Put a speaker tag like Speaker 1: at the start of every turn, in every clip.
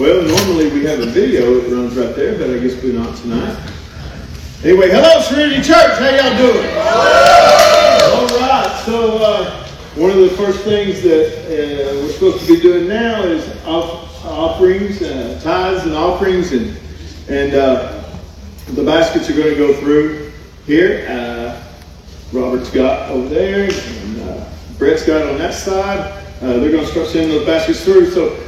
Speaker 1: Well, normally we have a video that runs right there, but I guess we're not tonight. Anyway, hello, Serenity Church. How y'all doing? All right. So one of the first things that we're supposed to be doing now is offerings, tithes and offerings, and the baskets are going to go through here. Robert's got over there, and Brett's got it on that side. They're going to start sending those baskets through. So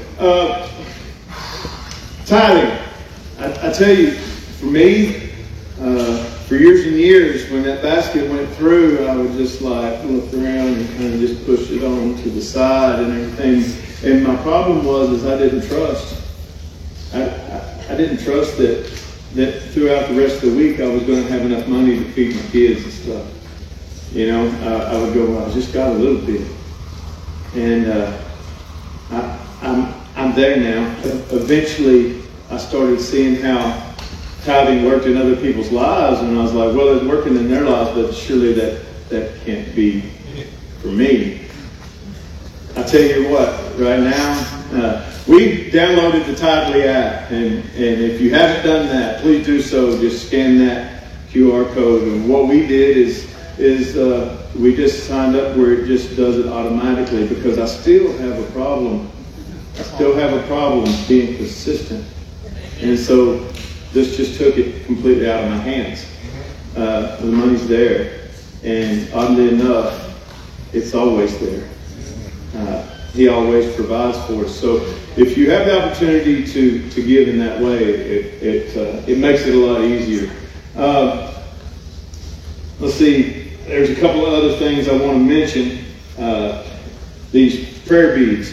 Speaker 1: tithing, I tell you, for me, for years and years, when that basket went through, I would just like look around and kind of just push it on to the side and everything. And my problem was I didn't trust. I didn't trust that throughout the rest of the week I was going to have enough money to feed my kids and stuff. You know, I would go, well, I just got a little bit. And I'm there now. Eventually, I started seeing how tithing worked in other people's lives, and I was like, well, it's working in their lives, but surely that can't be for me. I tell you what, right now, we downloaded the Tithely app, and if you haven't done that, please do so. Just scan that QR code. And what we did is we just signed up where it just does it automatically, because I still have a problem. I still have a problem being consistent. And so this just took it completely out of my hands. The money's there. And oddly enough, it's always there. He always provides for us. So if you have the opportunity to give in that way, it makes it a lot easier. Let's see. There's a couple of other things I want to mention. These prayer beads.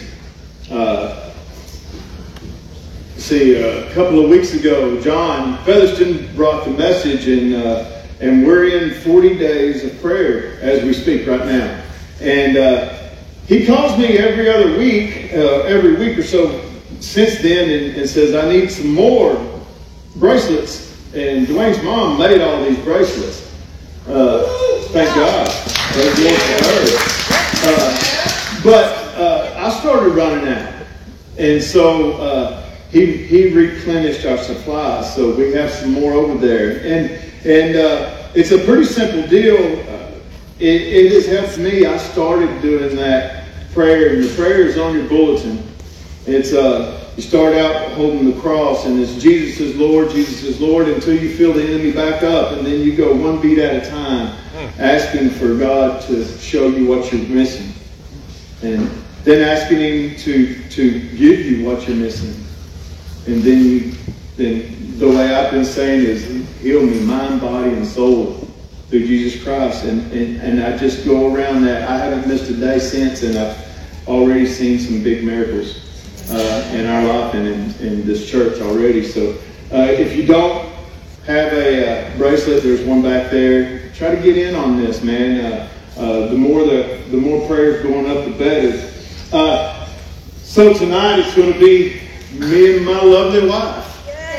Speaker 1: A couple of weeks ago, John Featherston brought the message, and we're in 40 days of prayer as we speak right now. And he calls me every week or so since then, and says, I need some more bracelets. And Dwayne's mom made all these bracelets. Thank God. Praise the Lord for her. But I started running out. And so he replenished our supplies. So we have some more over there. And it's a pretty simple deal. It has helped me. I started doing that prayer. And the prayer is on your bulletin. It's you start out holding the cross, and it's Jesus is Lord, until you feel the enemy back up, and then you go one beat at a time, asking for God to show you what you're missing, and then asking Him to give you what you're missing, and then the way I've been saying is, heal me, mind, body, and soul through Jesus Christ, and I just go around that. I haven't missed a day since, and I've already seen some big miracles in our life and in this church already. So if you don't have a bracelet, there's one back there. Try to get in on this, man. The more prayers going up, the better. So tonight it's going to be me and my lovely wife.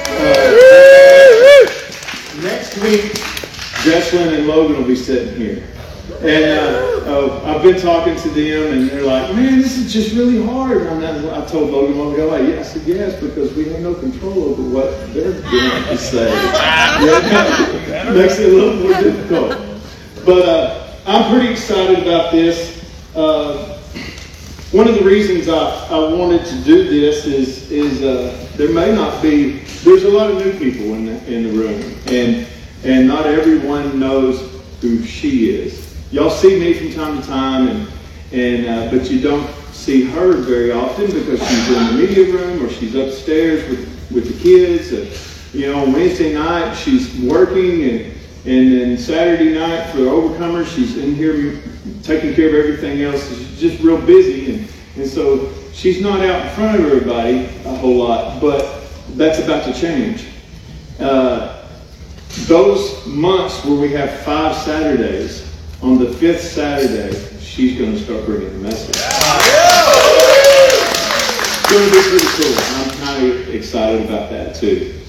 Speaker 1: Next week, Jesslyn and Logan will be sitting here. And I've been talking to them, and they're like, man, this is just really hard. I told Logan a while ago, I said, yes, because we have no control over what they're going to say. It makes it a little more difficult. But I'm pretty excited about this. One of the reasons I wanted to do this is there may not be, there's a lot of new people in the room, and not everyone knows who she is. Y'all see me from time to time, but you don't see her very often because she's in the media room or she's upstairs with the kids. On Wednesday night she's working, and then Saturday night for the Overcomers she's in here taking care of everything else. She's just real busy, and so she's not out in front of everybody a whole lot. But that's about to change. Those months where we have 5 Saturdays. On the 5th Saturday, she's going to start bringing the message. It's going to be pretty cool. I'm kind of excited about that too.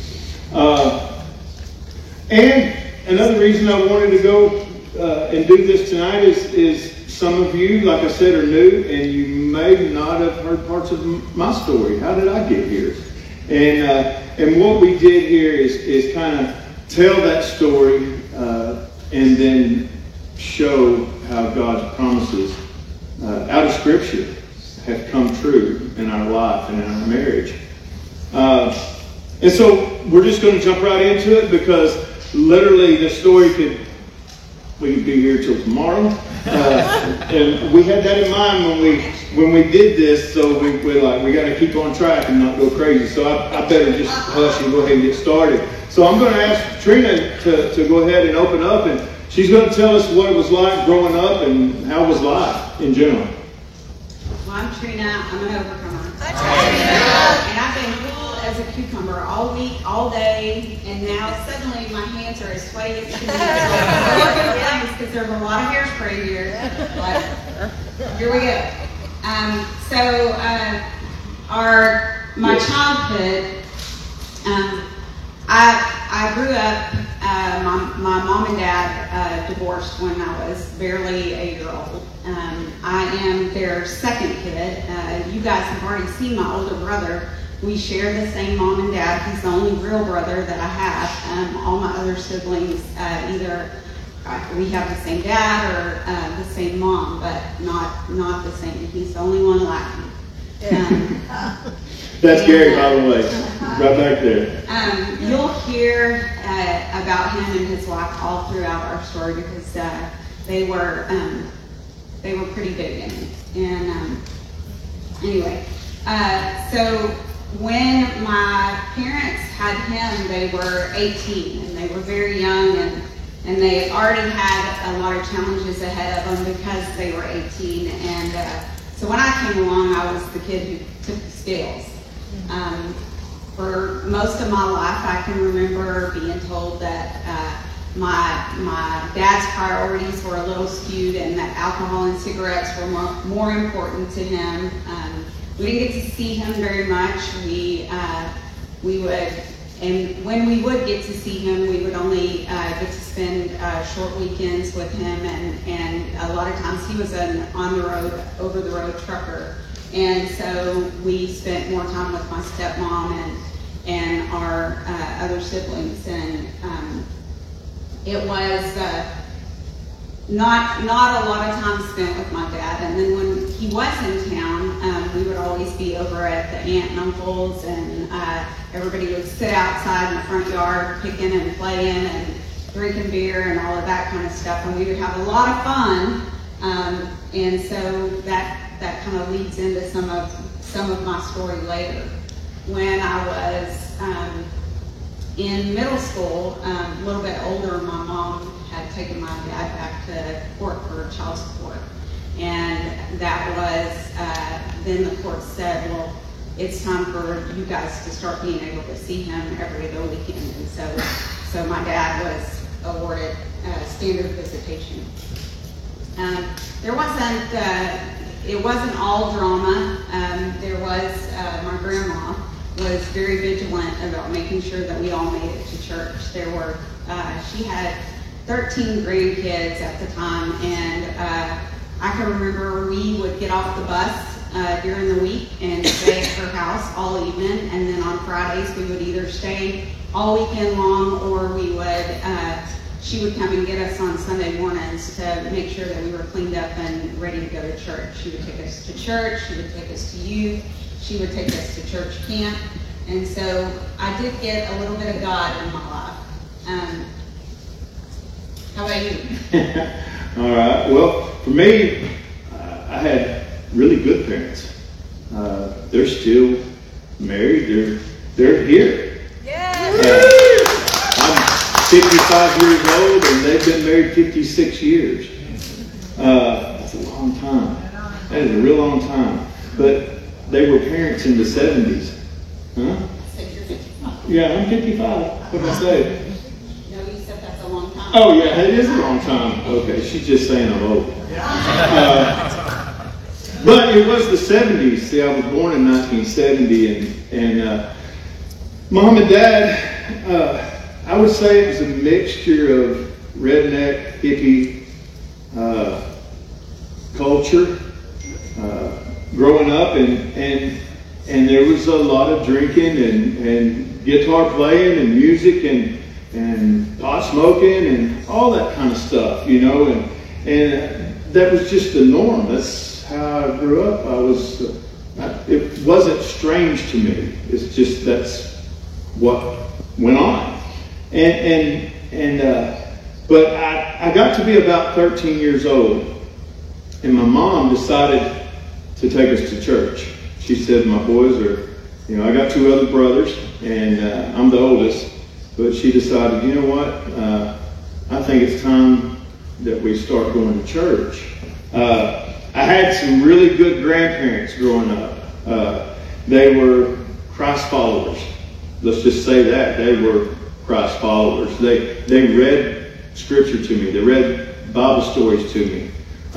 Speaker 1: And another reason I wanted to go and do this tonight is some of you, like I said, are new, and you may not have heard parts of my story. How did I get here? And what we did here is kind of tell that story and then show how God's promises out of Scripture have come true in our life and in our marriage. And so we're just going to jump right into it, because literally the story we could be here till tomorrow. And we had that in mind when we did this, so we got to keep on track and not go crazy. So I better just hush and go ahead and get started. So I'm going to ask Trina to go ahead and open up, and she's going to tell us what it was like growing up and how it was life in general.
Speaker 2: Well, I'm Trina. I'm an overcomer. And I've been cool as a cucumber all week, all day, and now suddenly my hands are as sweaty as can be. So because there's a lot of hairspray here. But here we go. My childhood, I grew up, my mom and dad divorced when I was barely a year old. I am their second kid. You guys have already seen my older brother. We share the same mom and dad. He's the only real brother that I have. All my other siblings, either we have the same dad or the same mom, but not the same. He's the only one like me.
Speaker 1: That's Gary, by the way, right back there.
Speaker 2: You'll hear about him and his wife all throughout our story, because they were pretty big in it. And anyway, so when my parents had him, they were 18, and they were very young, and they already had a lot of challenges ahead of them because they were 18. And so when I came along, I was the kid who took the scales. For most of my life, I can remember being told that my dad's priorities were a little skewed, and that alcohol and cigarettes were more important to him. We didn't get to see him very much. We would, and when we would get to see him, we would only get to spend short weekends with him, and a lot of times he was an on-the-road, over-the-road trucker. And so we spent more time with my stepmom and our other siblings, and it was not a lot of time spent with my dad. And then when he was in town, we would always be over at the aunt and uncle's, and everybody would sit outside in the front yard picking and playing and drinking beer and all of that kind of stuff, and we would have a lot of fun. And so that kind of leads into some of my story later. When I was in middle school, a little bit older, my mom had taken my dad back to court for child support. And that was, then the court said, well, it's time for you guys to start being able to see him every other weekend. And so my dad was awarded standard visitation. It wasn't all drama. There was, my grandma was very vigilant about making sure that we all made it to church. There were, she had 13 grandkids at the time, and I can remember we would get off the bus during the week and stay at her house all evening, and then on Fridays we would either stay all weekend long, or we would, she would come and get us on Sunday mornings to make sure that we were cleaned up and ready to go to church. She would take us to church, she would take us to youth, she would take us to church camp. And so I did get a little bit of God in my life. How about you?
Speaker 1: All right. Well, for me, I had really good parents. They're still married. They're here. I'm 55 years old, and they've been married 56 years. That's a long time. That is a real long time. But they were parents in the 70s. Huh? Yeah, I'm 55. What did I say?
Speaker 2: No, you said that's a long time.
Speaker 1: Oh, yeah, it is a long time. Okay, she's just saying I'm old. But it was the 70s. See, I was born in 1970, and Mom and Dad, I would say it was a mixture of redneck, hippie culture growing up, and and there was a lot of drinking and guitar playing and music and pot smoking and all that kind of stuff, you know, and that was just the norm. That's how I grew up. It wasn't strange to me. It's just that's what went on. But I got to be about 13 years old, and my mom decided to take us to church. She said, my boys are, you know, I got two other brothers, and I'm the oldest, but she decided, you know what, I think it's time that we start going to church. I had some really good grandparents growing up. They were Christ followers. Let's just say that. They were Christ followers. They read Scripture to me. They read Bible stories to me.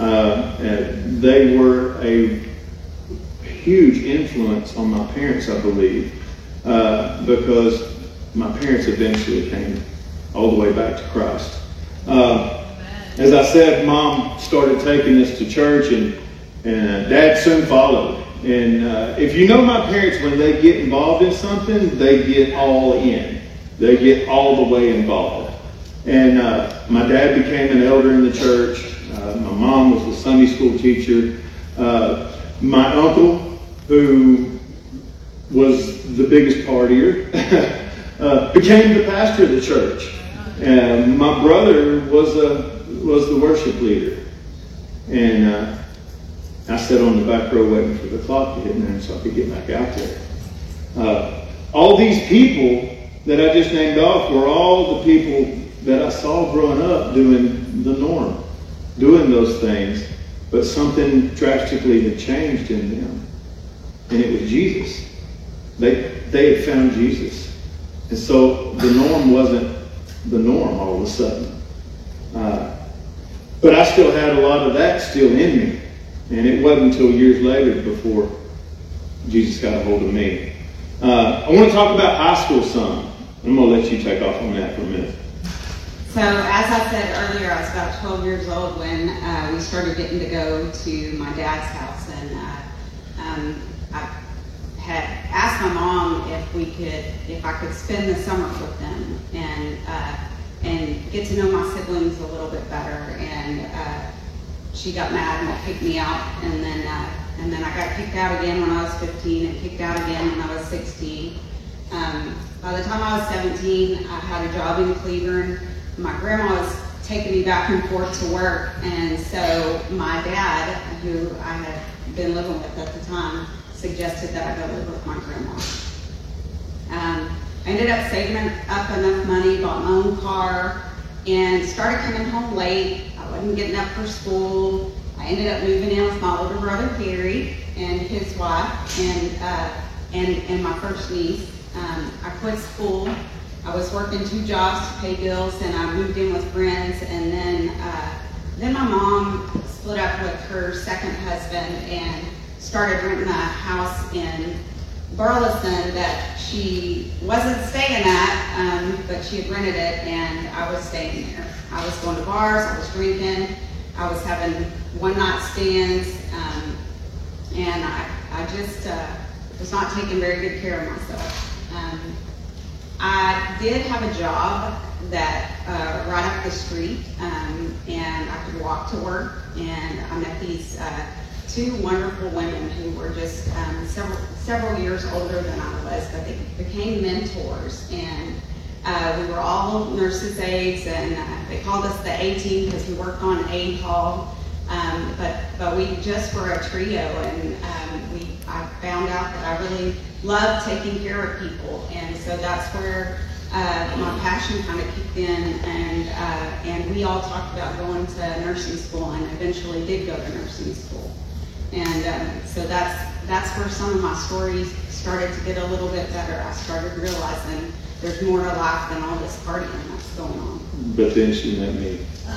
Speaker 1: They were a huge influence on my parents, I believe, because my parents eventually came all the way back to Christ. As I said, Mom started taking us to church, and Dad soon followed. And if you know my parents, when they get involved in something, they get all in. They get all the way involved. And my dad became an elder in the church. My mom was the Sunday school teacher. My uncle, who was the biggest partier, became the pastor of the church. And my brother was the worship leader. And I sat on the back row waiting for the clock to hit 9 so I could get back out there. All these people that I just named off were all the people that I saw growing up doing the norm, doing those things, but something drastically had changed in them, and it was Jesus. They had found Jesus, and so the norm wasn't the norm all of a sudden. But I still had a lot of that still in me, and it wasn't until years later before Jesus got a hold of me. I want to talk about high school some. I'm going to let you take off on that for a minute.
Speaker 2: So as I said earlier, I was about 12 years old when we started getting to go to my dad's house, and I had asked my mom if I could spend the summer with them and get to know my siblings a little bit better. And she got mad and kicked me out, and then I got kicked out again when I was 15 and kicked out again when I was 16. By the time I was 17, I had a job in Cleveland. My grandma was taking me back and forth to work, and so my dad, who I had been living with at the time, suggested that I go live with my grandma. I ended up saving up enough money, bought my own car, and started coming home late. I wasn't getting up for school. I ended up moving in with my older brother Gary and his wife and my first niece. I quit school. I was working 2 jobs to pay bills, and I moved in with friends. And then my mom split up with her second husband and started renting a house in Burleson that she wasn't staying at, but she had rented it, and I was staying there. I was going to bars, I was drinking, I was having one-night stands, and I just was not taking very good care of myself. I did have a job that right up the street, and I could walk to work, and I met these 2 wonderful women who were just several years older than I was, but they became mentors, and we were all nurses' aides, and they called us the A-team because we worked on aid hall, but we just were a trio, and I found out that I really loved taking care of people, and so that's where my passion kind of kicked in, and we all talked about going to nursing school, and eventually did go to nursing school. And so that's where some of my stories started to get a little bit better. I started realizing there's more to life than all this partying that's going on.
Speaker 1: But then she met me.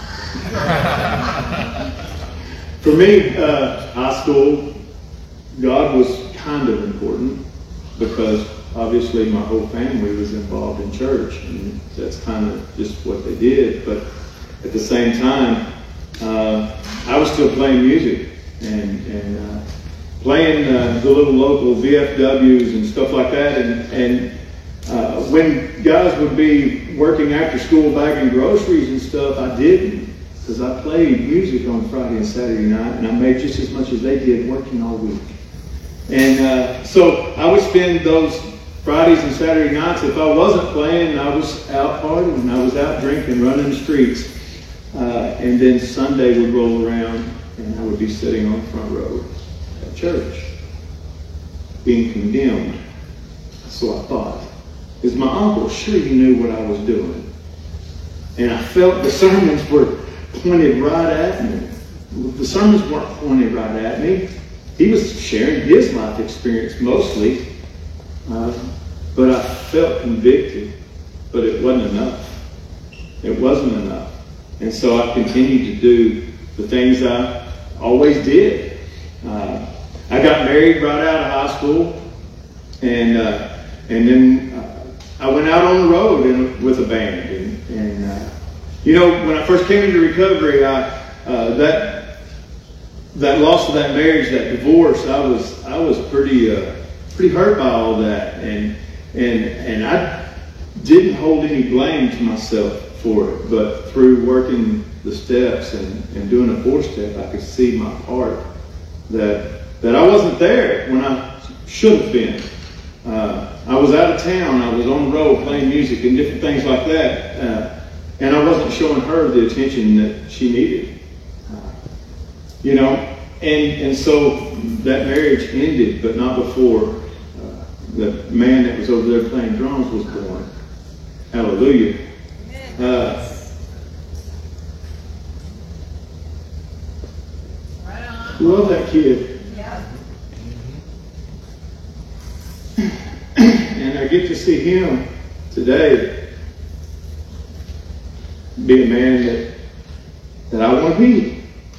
Speaker 1: For me, high school, God was kind of important because obviously my whole family was involved in church, and that's kind of just what they did. But at the same time, I was still playing music. And playing the little local VFWs and stuff like that. And when guys would be working after school bagging groceries and stuff, I didn't, because I played music on Friday and Saturday night, and I made just as much as they did working all week. And so I would spend those Fridays and Saturday nights, if I wasn't playing, I was out partying, and I was out drinking, running the streets. And then Sunday would roll around, and I would be sitting on the front row at church, being condemned. So I thought, because my uncle, sure he knew what I was doing. And I felt the sermons were pointed right at me. The sermons weren't pointed right at me. He was sharing his life experience mostly. But I felt convicted. But it wasn't enough. It wasn't enough. And so I continued to do the things I always did. I got married right out of high school. And then I went out on the road with a band. And when I first came into recovery, that loss of that marriage, that divorce, I was pretty hurt by all that, and I didn't hold any blame to myself for it. But through working the steps and doing a 4-step, I could see my part that I wasn't there when I should have been. I was out of town. I was on the road playing music and different things like that. And I wasn't showing her the attention that she needed. And so that marriage ended, but not before the man that was over there playing drums was born. Hallelujah. Love that kid. And I get to see him today be a man that I want to be.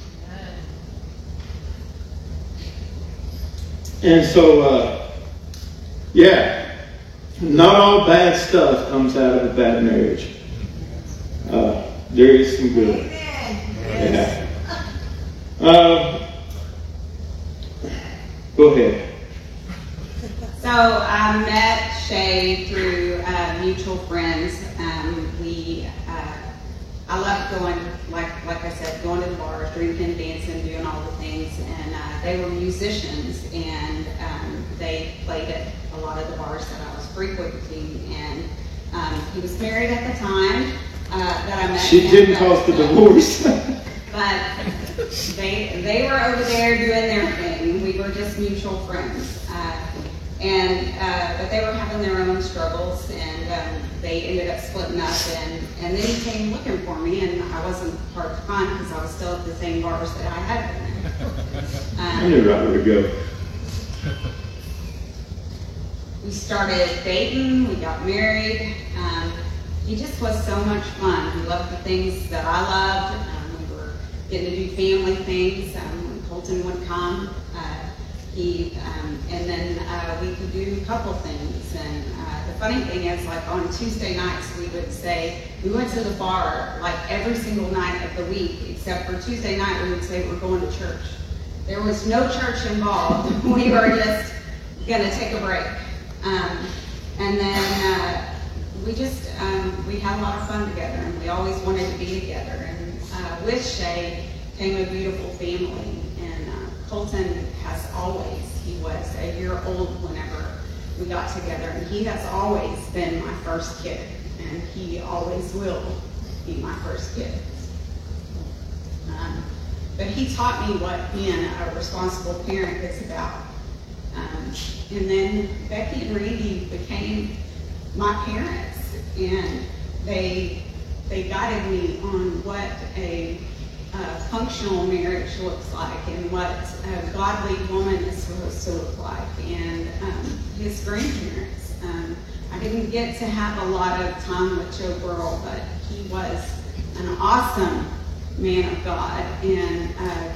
Speaker 1: And so, not all bad stuff comes out of a bad marriage. There is some good. Yeah. Go ahead.
Speaker 2: So I met Shay through mutual friends. I loved going, like I said, going to the bars, drinking, dancing, doing all the things. And they were musicians, and they played at a lot of the bars that I was frequenting. And he was married at the time that I met him.
Speaker 1: She didn't cause the divorce.
Speaker 2: But they were over there doing their thing. We were just mutual friends. But they were having their own struggles, and they ended up splitting up, and then he came looking for me, and I wasn't hard to find because I was still at the same bars that I had been at.
Speaker 1: I knew right where to go.
Speaker 2: We started dating, we got married. He just was so much fun. He loved the things that I loved. We were getting to do family things. When Colton would come, and then we could do a couple things. And the funny thing is, like on Tuesday nights, we would say, we went to the bar like every single night of the week, except for Tuesday night, we would say we're going to church. There was no church involved. We were just going to take a break. And then we had a lot of fun together, and we always wanted to be together. And with Shay came a beautiful family. And Colton he was a year old whenever we got together, and he has always been my first kid, and he always will be my first kid. But he taught me what being a responsible parent is about. And then Becky and Randy became my parents, and they guided me on what a functional marriage looks like and what a godly woman is supposed to look like. And his grandparents. I didn't get to have a lot of time with Joe Burrell, but he was an awesome man of God. And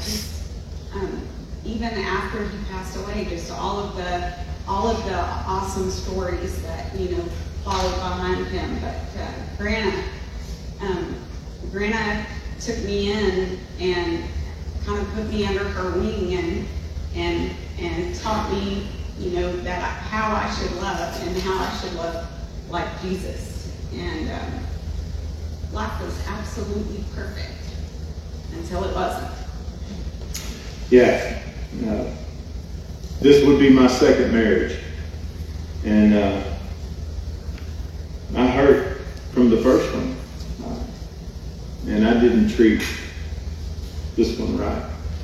Speaker 2: even after he passed away, just all of the awesome stories that followed behind him. But Grana took me in and kind of put me under her wing, and taught me, that how I should love and how I should love like Jesus. And life was absolutely perfect until it wasn't.
Speaker 1: Yeah. This would be my second marriage. And I hurt from the first one. And I didn't treat this one right.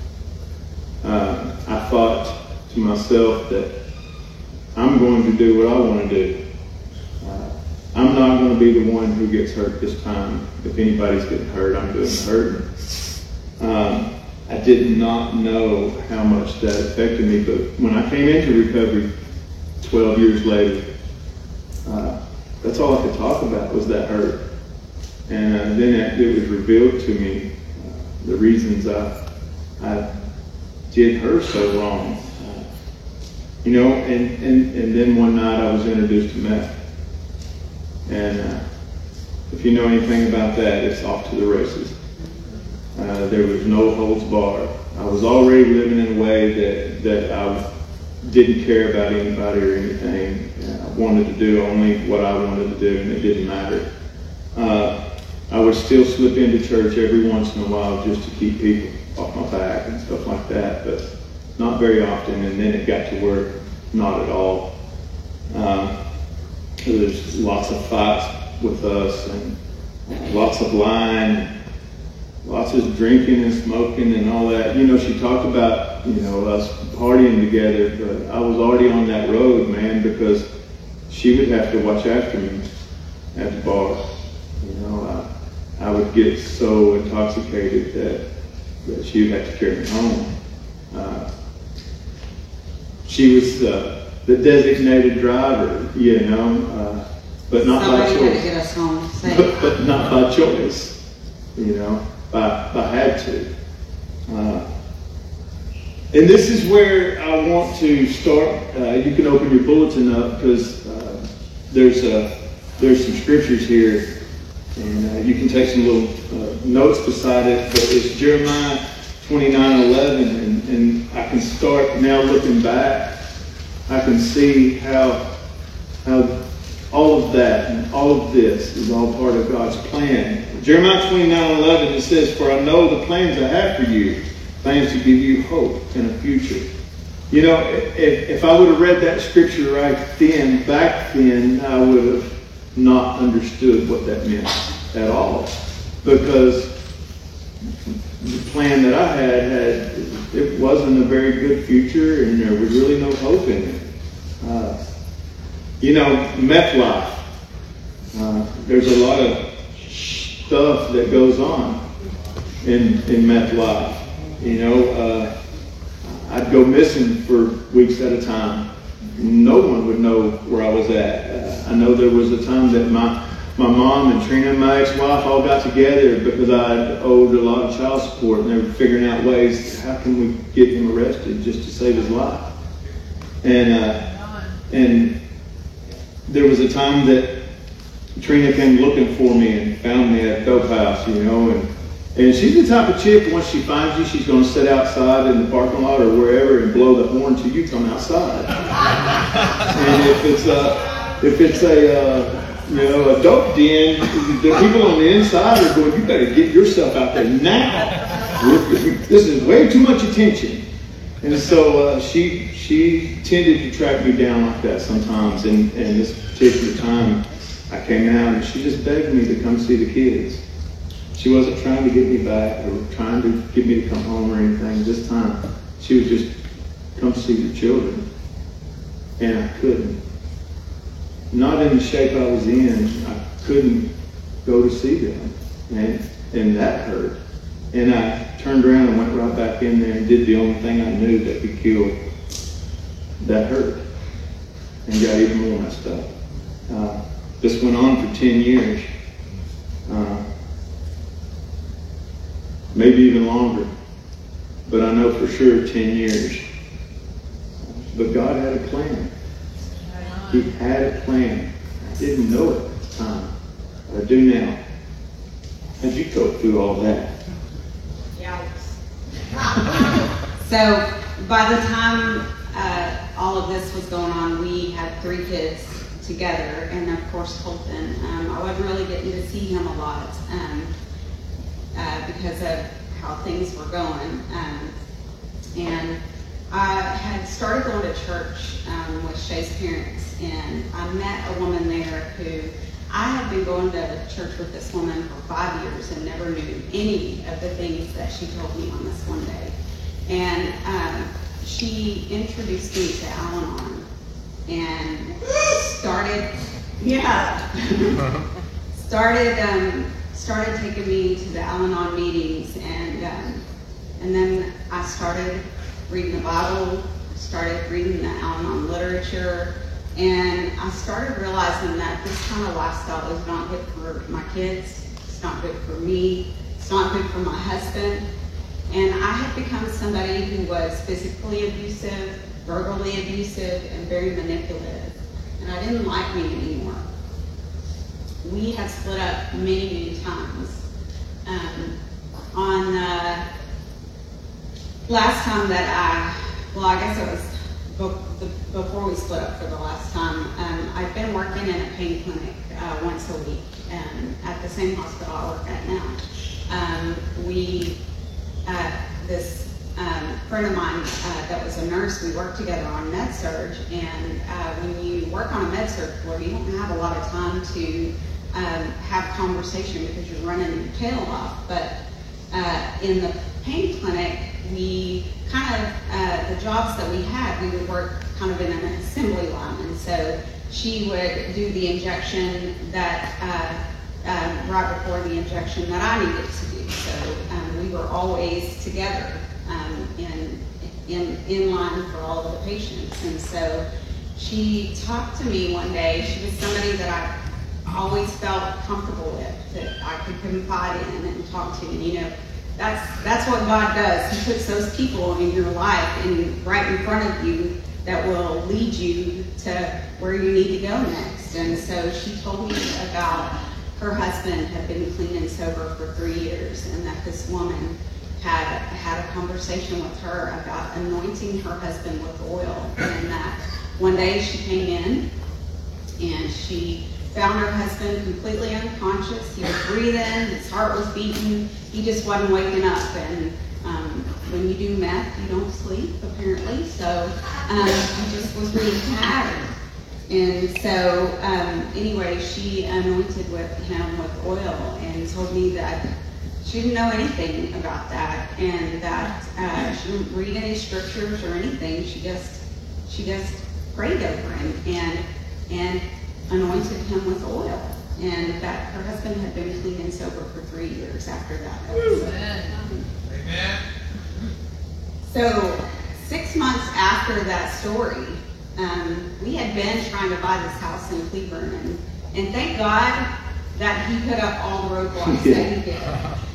Speaker 1: I thought to myself that I'm going to do what I want to do. I'm not going to be the one who gets hurt this time. If anybody's getting hurt, I'm doing the hurting. I did not know how much that affected me, but when I came into recovery 12 years later, that's all I could talk about was that hurt. And then it was revealed to me the reasons I did her so wrong. And then one night I was introduced to meth. And if you know anything about that, it's off to the races. There was no holds barred. I was already living in a way that I didn't care about anybody or anything. I wanted to do only what I wanted to do, and it didn't matter. I would still slip into church every once in a while just to keep people off my back and stuff like that, but not very often. And then it got to where not at all. There's lots of fights with us and lots of lying, lots of drinking and smoking and all that. She talked about, us partying together, but I was already on that road, man, because she would have to watch after me at the bar. I would get so intoxicated that she would have to carry me home. She was the designated driver, but not by choice.
Speaker 2: Somebody had to get us home safe.
Speaker 1: But not by choice, I had to. And this is where I want to start. You can open your bulletin up because there's some scriptures here. And you can take some little notes beside it, but it's Jeremiah 29:11, and I can start now looking back. I can see how all of that and all of this is all part of God's plan. Jeremiah 29:11, it says, "For I know the plans I have for you, plans to give you hope and a future." If I would have read that scripture back then, I would have not understood what that meant at all, because the plan that I had it wasn't a very good future, and there was really no hope in it. Meth life. There's a lot of stuff that goes on in meth life. I'd go missing for weeks at a time. No one would know where I was at. I know there was a time that my mom and Trina and my ex-wife all got together because I owed a lot of child support, and they were figuring out ways, how can we get him arrested just to save his life? And there was a time that Trina came looking for me and found me at Dope House, and she's the type of chick, once she finds you, she's going to sit outside in the parking lot or wherever and blow the horn till you come outside. And if it's a dope den, the people on the inside are going, you better get yourself out there now. This is way too much attention. And so she tended to track me down like that sometimes. And this particular time, I came out and she just begged me to come see the kids. She wasn't trying to get me back or trying to get me to come home or anything. This time, she was just, come see your children. And I couldn't. Not in the shape I was in, I couldn't go to see them. And that hurt. And I turned around and went right back in there and did the only thing I knew that could kill that hurt. And got even more messed up. This went on for 10 years. Maybe even longer. But I know for sure 10 years. But God had a plan. He had a plan. I didn't know it at the time, but I do now. How'd you go through all that?
Speaker 2: Yeah. So by the time all of this was going on, we had 3 kids together, and of course Colton. I wasn't really getting to see him a lot because of how things were going. And I had started going to church with Shay's parents, and I met a woman there who I had been going to church with this woman for 5 years and never knew any of the things that she told me on this one day. And she introduced me to Al-Anon and started taking me to the Al-Anon meetings, and then I started reading the Bible, started reading the Al-Anon literature, and I started realizing that this kind of lifestyle is not good for my kids, it's not good for me, it's not good for my husband. And I had become somebody who was physically abusive, verbally abusive, and very manipulative. And I didn't like me anymore. We had split up many, many times. On the last time that I guess it was before we split up for the last time, I'd been working in a pain clinic once a week at the same hospital I work at now. This friend of mine that was a nurse, we worked together on med-surg, and when you work on a med-surg floor, you don't have a lot of time to have conversation because you're running your tail off. But in the pain clinic, we kind of, the jobs that we had, we would work kind of in an assembly line, and so she would do the injection that, right before the injection that I needed to do. So we were always together in line for all of the patients. And so she talked to me one day. She was somebody that I always felt comfortable with, that I could confide in and talk to. And you know, that's what God does. He puts those people in your life and right in front of you that will lead you to where you need to go next. And so she told me about her husband had been clean and sober for 3 years, and that this woman had a conversation with her about anointing her husband with oil. And that one day she came in and she found her husband completely unconscious. He was breathing, his heart was beating, he just wasn't waking up. And when you do meth, you don't sleep, apparently. So he just was really tired. And so anyway, she anointed him with oil and told me that she didn't know anything about that, and that she didn't read any scriptures or anything. She just prayed over him and anointed him with oil, and that her husband had been clean and sober for 3 years after that. Amen. So 6 months after that story, we had been trying to buy this house in Cleburne, and thank God that he put up all the roadblocks that he did.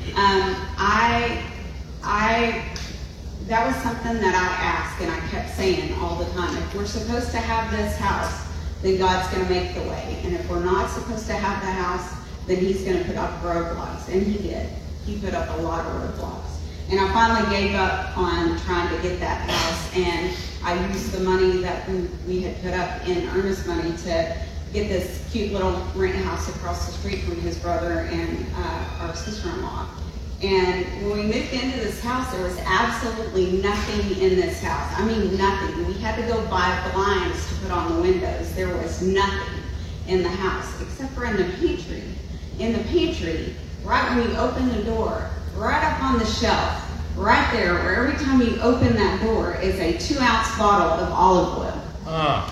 Speaker 2: That was something that I asked, and I kept saying all the time, if we're supposed to have this house, then God's going to make the way. And if we're not supposed to have the house, then he's going to put up roadblocks. And he did. He put up a lot of roadblocks. And I finally gave up on trying to get that house, and I used the money that we had put up in earnest money to get this cute little rent house across the street from his brother and our sister-in-law. And when we moved into this house, there was absolutely nothing in this house. I mean, nothing. We had to go buy blinds to put on the windows. There was nothing in the house except for in the pantry. In the pantry, right when you open the door, right up on the shelf, right there, where every time you open that door is a 2-ounce bottle of olive oil.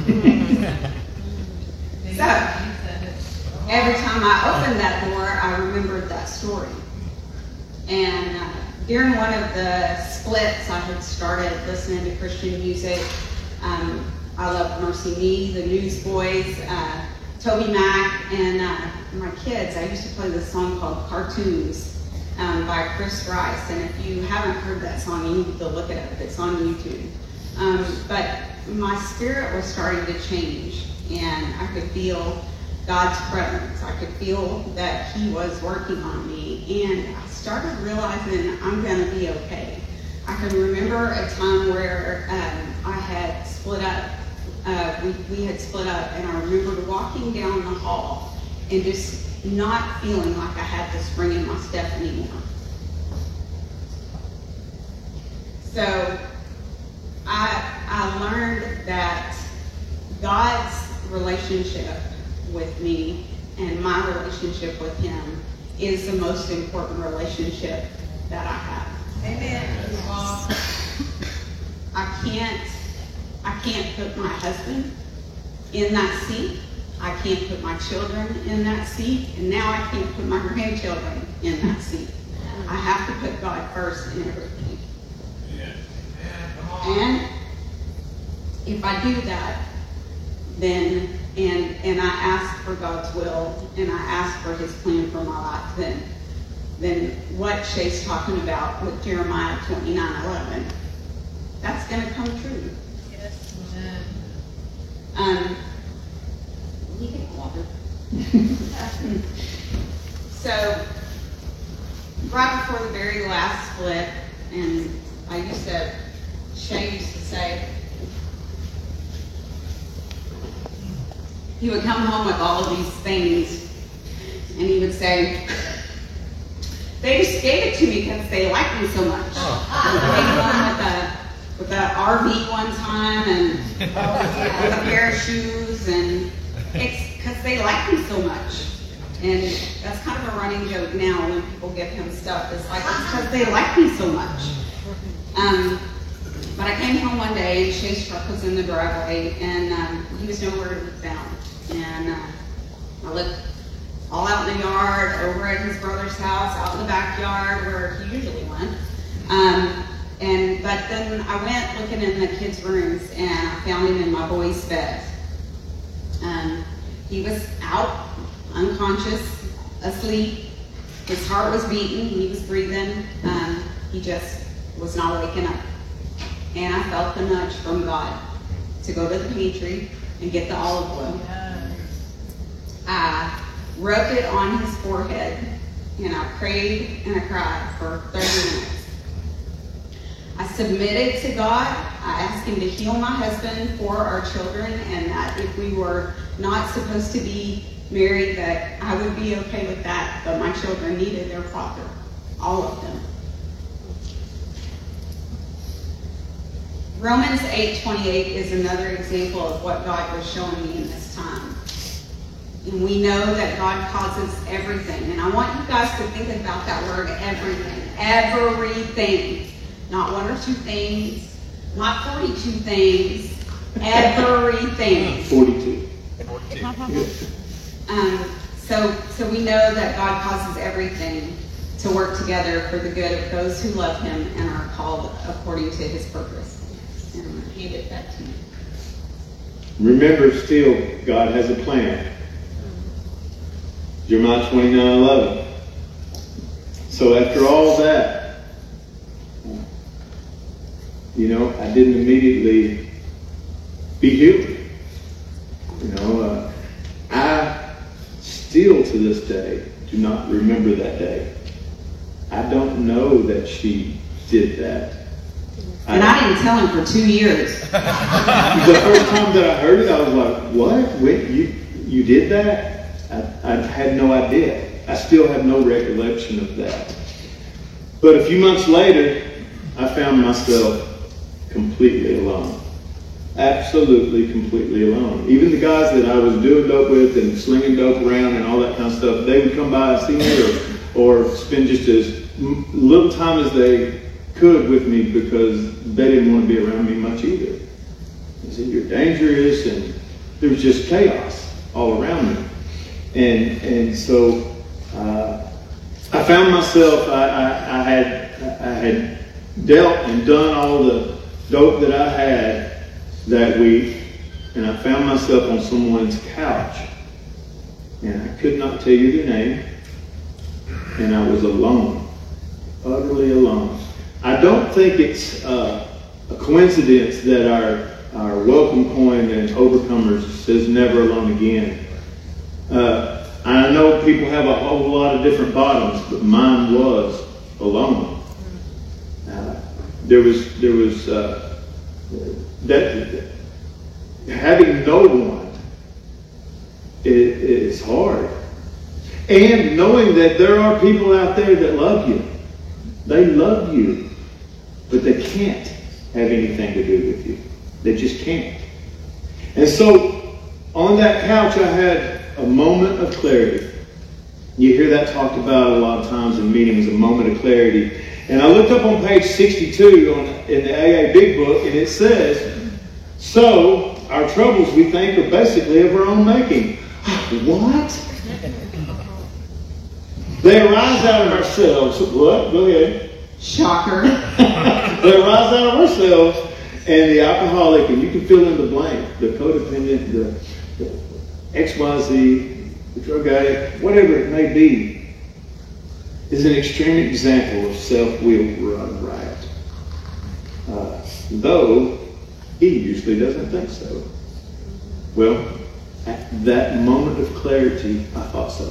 Speaker 2: So, every time I opened that door, I remembered that story. And during one of the splits, I had started listening to Christian music. I loved Mercy Me, the Newsboys, Toby Mac, and my kids. I used to play this song called Cartoons by Chris Rice. And if you haven't heard that song, you need to look it up. It's on YouTube. But my spirit was starting to change, and I could feel God's presence. I could feel that he was working on me, and I started realizing I'm going to be okay. I can remember a time where I had split up. We had split up, and I remember walking down the hall and just not feeling like I had the spring in my step anymore. So I learned that God's relationship with me and my relationship with Him is the most important relationship that I have.
Speaker 3: Amen.
Speaker 2: I can't put my husband in that seat. I can't put my children in that seat. And now I can't put my grandchildren in that seat. I have to put God first in everything. And if I do that, then and I ask for God's will and I ask for His plan for my life, then what Shay's talking about with Jeremiah 29:11, that's going to come true.
Speaker 3: Yes.
Speaker 2: You get water. So, right before the very last split, and Shay used to say, he would come home with all of these things, and he would say, they just gave it to me because they liked me so much. They came home with a RV one time, and with a pair of shoes, and it's because they like me so much. And that's kind of a running joke now when people give him stuff. It's like, it's because they like me so much. But I came home one day and Shay's truck was in the driveway, and he was nowhere to be found. And I looked all out in the yard, over at his brother's house, out in the backyard where he usually went. But then I went looking in the kids' rooms, and I found him in my boy's bed. He was out, unconscious, asleep. His heart was beating. He was breathing. He just was not waking up. And I felt the nudge from God to go to the pantry and get the olive oil. I rubbed it on his forehead, and I prayed and I cried for 30 minutes. I submitted to God. I asked Him to heal my husband for our children, and that if we were not supposed to be married, that I would be okay with that, but my children needed their father, all of them. Romans 8:28 is another example of what God was showing me in this time. And we know that God causes everything. And I want you guys to think about that word, everything. Everything. Not one or two things. Not 42 things. Everything.
Speaker 1: 42.
Speaker 2: So we know that God causes everything to work together for the good of those who love Him and are called according to His purpose. And I'm going to hand it back to you.
Speaker 1: Remember, still, God has a plan. Jeremiah 29:11. So after all that, I didn't immediately be healed. I still to this day do not remember that day. I don't know that she did that.
Speaker 2: And I didn't tell him for 2 years.
Speaker 1: The first time that I heard it, I was like, what? Wait, you did that? I had no idea. I still have no recollection of that. But a few months later, I found myself completely alone. Absolutely, completely alone. Even the guys that I was doing dope with and slinging dope around and all that kind of stuff, they would come by and see me or spend just as little time as they could with me because they didn't want to be around me much either. They said, you're dangerous, and there was just chaos all around me. And so I found myself, I had dealt and done all the dope that I had that week, and I found myself on someone's couch, and I could not tell you their name, and I was alone, utterly alone. I don't think it's a coincidence that our welcome coin and Overcomers says never alone again. I know people have a whole lot of different bottoms, but mine was alone. there was that having no one is hard. And knowing that there are people out there that love you. They love you, but they can't have anything to do with you. They just can't. And so on that couch, I had a moment of clarity. You hear that talked about a lot of times in meetings, a moment of clarity. And I looked up on page 62 in the AA Big Book, and it says, so our troubles, we think, are basically of our own making. What? They arise out of ourselves. What? Go ahead.
Speaker 2: Shocker.
Speaker 1: They arise out of ourselves, and the alcoholic, and you can fill in the blank, the codependent, the XYZ, the drug addict, whatever it may be, is an extreme example of self-will run riot. Though he usually doesn't think so. Well, at that moment of clarity, I thought so.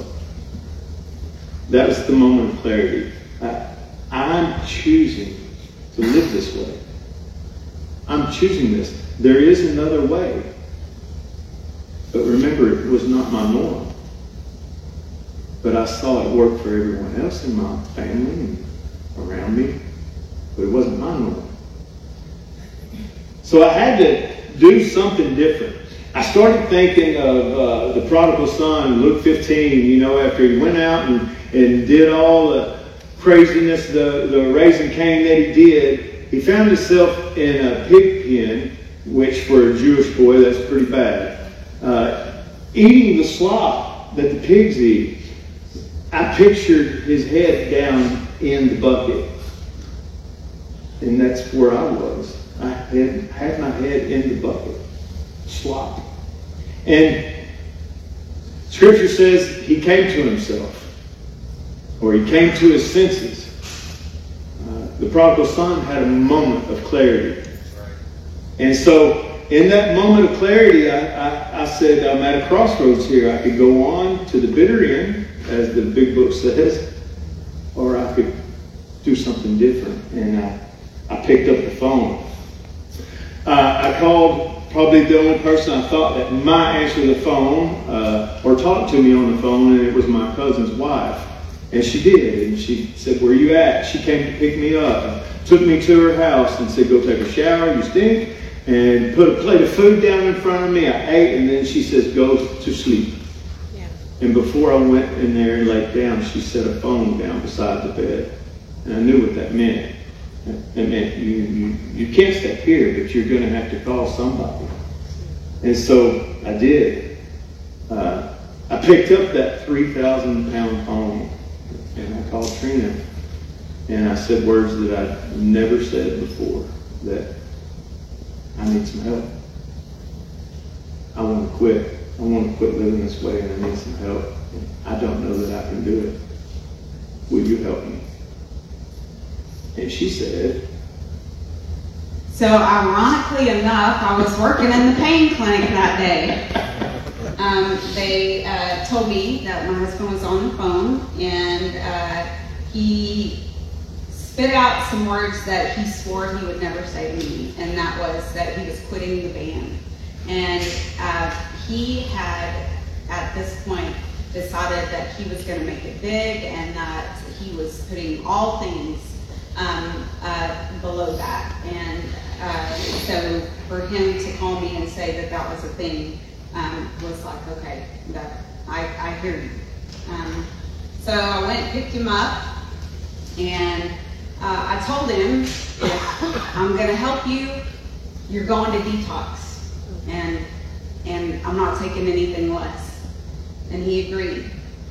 Speaker 1: That was the moment of clarity. I'm choosing to live this way. I'm choosing this. There is another way. But remember, it was not my norm. But I saw it work for everyone else in my family and around me. But it wasn't my norm. So I had to do something different. I started thinking of the prodigal son, Luke 15, after he went out and did all the craziness, the raising Cain that he did, he found himself in a pig pen, which for a Jewish boy, that's pretty bad. Eating the slop that the pigs eat. I pictured his head down in the bucket. And that's where I was. I had my head in the bucket. Slop. And Scripture says he came to himself. Or he came to his senses. The prodigal son had a moment of clarity. And so, in that moment of clarity, I said, I'm at a crossroads here. I could go on to the bitter end, as the big book says, or I could do something different. And I picked up the phone. I called probably the only person I thought that might answer the phone or talk to me on the phone, and it was my cousin's wife. And she did. And she said, where are you at? She came to pick me up, took me to her house and said, go take a shower, you stink, and put a plate of food down in front of me. I ate, and then she says, go to sleep. Yeah. And before I went in there and laid down, she set a phone down beside the bed. And I knew what that meant. It meant you can't stay here, but you're going to have to call somebody. And so I did. I picked up that 3,000-pound phone, and I called Trina. And I said words that I'd never said before, that I need some help. I want to quit. I want to quit living this way, and I need some help. I don't know that I can do it. Will you help me? And she said,
Speaker 2: so ironically enough, I was working in the pain clinic that day. They told me that my husband was on the phone, and he spit out some words that he swore he would never say to me, and that was that he was quitting the band. And he had, at this point, decided that he was going to make it big, and that he was putting all things below that. And so for him to call me and say that that was a thing was like, okay, that I hear you. So I went and picked him up, and I told him, if I'm going to help you, you're going to detox, and I'm not taking anything less. And he agreed.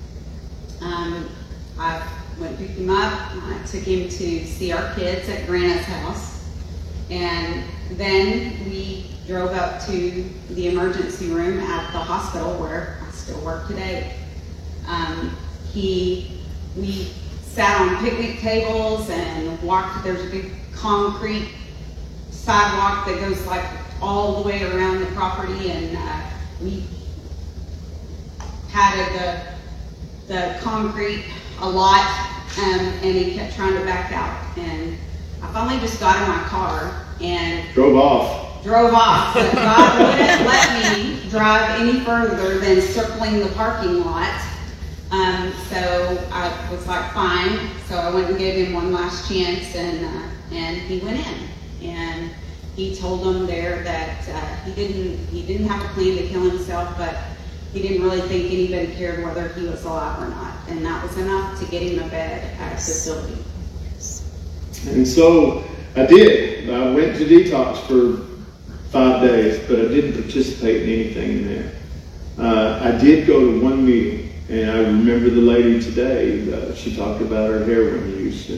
Speaker 2: I went and picked him up. I took him to see our kids at Grana's house. And then we drove up to the emergency room at the hospital where I still work today. We sat on picnic tables and walked. There's a big concrete sidewalk that goes like all the way around the property, and we patted the concrete a lot, and he kept trying to back out. And I finally just got in my car and
Speaker 1: drove off.
Speaker 2: But God wouldn't let me drive any further than circling the parking lot. So I was like, fine. So I went and gave him one last chance, and he went in. And he told them there that he didn't have a plan to kill himself, but he didn't really think anybody cared whether he was alive or not. And that was enough to get him a bed at a facility.
Speaker 1: And so I did. I went to detox for 5 days, but I didn't participate in anything in there. I did go to one meeting, and I remember the lady today. She talked about her heroin use,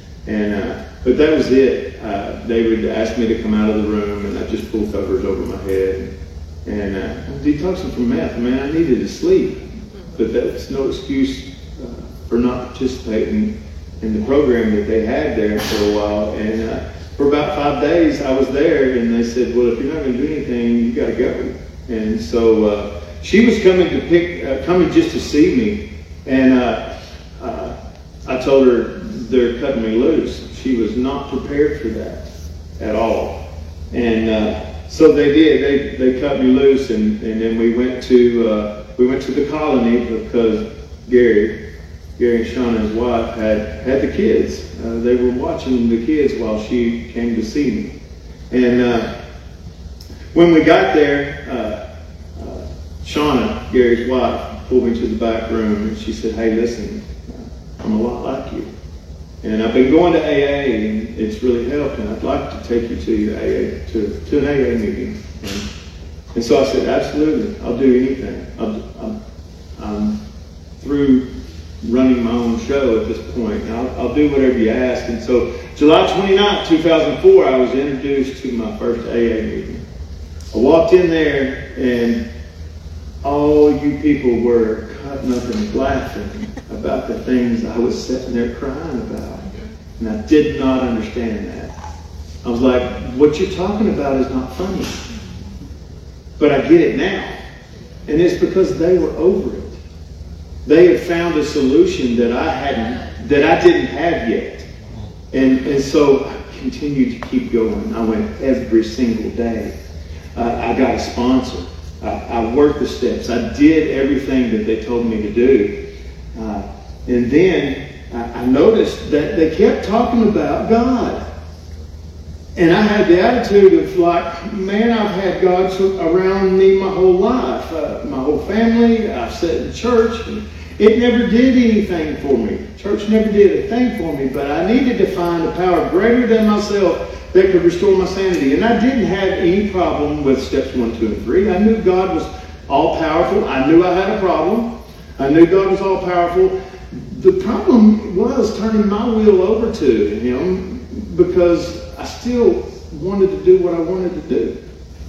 Speaker 1: but that was it. They would ask me to come out of the room, and I just pull covers over my head. And I'm detoxing from meth. Man, I needed to sleep, but that's no excuse for not participating in the program that they had there for a while. And for about 5 days, I was there, and they said, "Well, if you're not going to do anything, you got to go." And so she was coming just to see me, and I told her they're cutting me loose. She was not prepared for that at all, and so they did. They cut me loose, and then we went to the colony because Gary and Shauna, his wife, had the kids. They were watching the kids while she came to see me. And when we got there, Shauna, Gary's wife, pulled me to the back room, and she said, "Hey, listen, I'm a lot like you. And I've been going to AA, and it's really helped, and I'd like to take you to your AA, to an AA meeting." And so I said, "Absolutely, I'll do anything. I'm through running my own show at this point. And I'll do whatever you ask." And so July 29th, 2004, I was introduced to my first AA meeting. I walked in there, and all you people were cutting up and laughing about the things I was sitting there crying about. And I did not understand that. I was like, what you're talking about is not funny. But I get it now. And it's because they were over it. They had found a solution that I didn't have yet. And so I continued to keep going. I went every single day. I got a sponsor. I worked the steps. I did everything that they told me to do. And then I noticed that they kept talking about God. And I had the attitude of like, man, I've had God around me my whole life. My whole family. I've sat in church. And it never did anything for me. Church never did a thing for me. But I needed to find a power greater than myself that could restore my sanity. And I didn't have any problem with steps 1, 2, and 3. I knew God was all powerful. I knew I had a problem. I knew God was all powerful. The problem was turning my will over to Him because I still wanted to do what I wanted to do.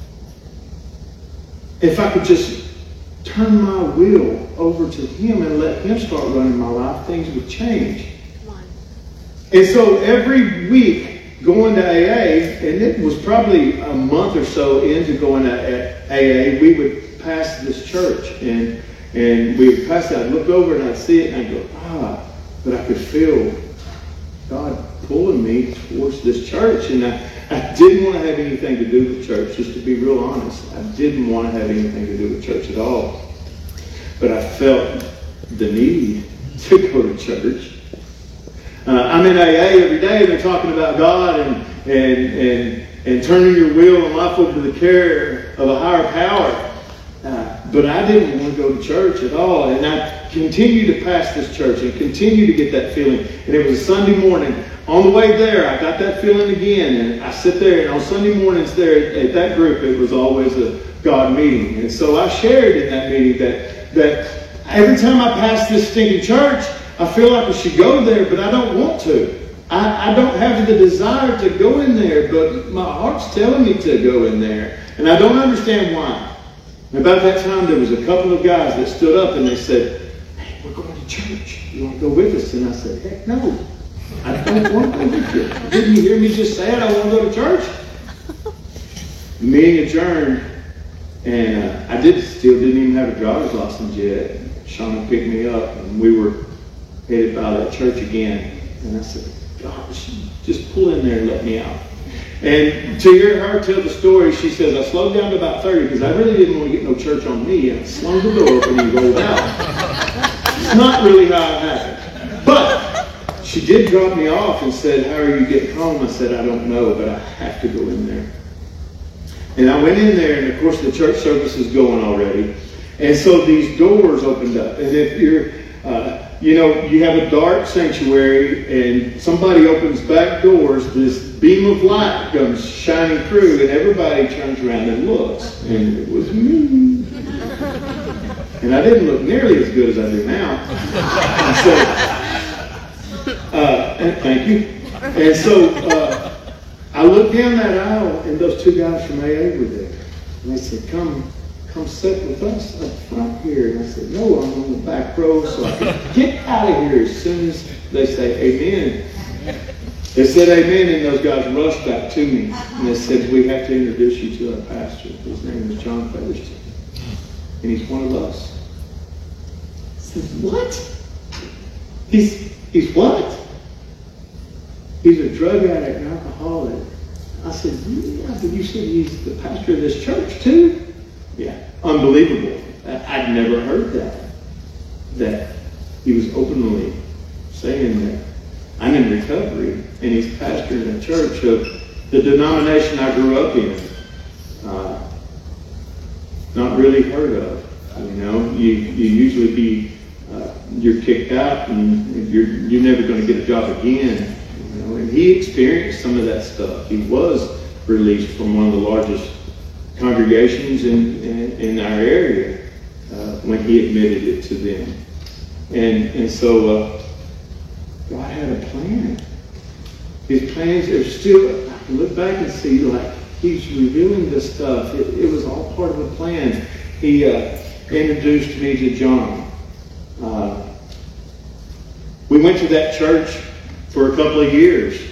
Speaker 1: If I could just turn my will over to Him and let Him start running my life, things would change. And so every week, going to AA, and it was probably a month or so into going to AA, we would pass this church, and we would pass it. I'd look over and I'd see it, and I'd go, but I could feel God pulling me towards this church, and I didn't want to have anything to do with church, just to be real honest. I didn't want to have anything to do with church at all. But I felt the need to go to church. I'm in AA every day. They're talking about God and turning your will and life over to the care of a higher power. But I didn't want to go to church at all. And I continued to pass this church and continue to get that feeling. And it was a Sunday morning. On the way there, I got that feeling again. And I sit there, and on Sunday mornings there at that group, it was always a God meeting. And so I shared in that meeting that every time I pass this stinking church, I feel like I should go there, but I don't want to. I don't have the desire to go in there, but my heart's telling me to go in there. And I don't understand why. And about that time, there was a couple of guys that stood up and they said, "Hey, we're going to church. You want to go with us?" And I said, "Heck no. I don't want to go with you. Didn't you hear me just say it? I want to go to church." The meeting adjourned, and I still didn't even have a driver's license yet. Shauna picked me up, and we were headed by that church again. And I said, gosh, just pull in there and let me out. And to hear her tell the story, she says, I slowed down to about 30 because I really didn't want to get no church on me. And I slung the door open and rolled out. It's not really how it happened. But she did drop me off and said, how are you getting home? I said, I don't know, but I have to go in there. And I went in there, and of course the church service is going already. And so these doors opened up. And if you're, you have a dark sanctuary, and somebody opens back doors, this beam of light comes shining through, and everybody turns around and looks. And it was me. And I didn't look nearly as good as I do now. And so, thank you. And so I looked down that aisle, and those two guys from AA were there. And they said, come sit with us up front here. And I said, no, I'm on the back row so I can get out of here as soon as they say amen. They said amen, and those guys rushed back to me. And they said, we have to introduce you to our pastor. His name is John Featherston. And he's one of us. I said, what? He's what? He's a drug addict and alcoholic. I said, yeah, but you said he's the pastor of this church too? Yeah, unbelievable. I'd never heard that he was openly saying that I'm in recovery and he's pastoring a church of the denomination I grew up in. Not really heard of. You usually you're kicked out and you're never going to get a job again. And he experienced some of that stuff. He was released from one of the largest congregations in our area when he admitted it to them. And so God had a plan. His plans are still, I can look back and see like he's revealing this stuff. It was all part of a plan. He introduced me to John. We went to that church for a couple of years.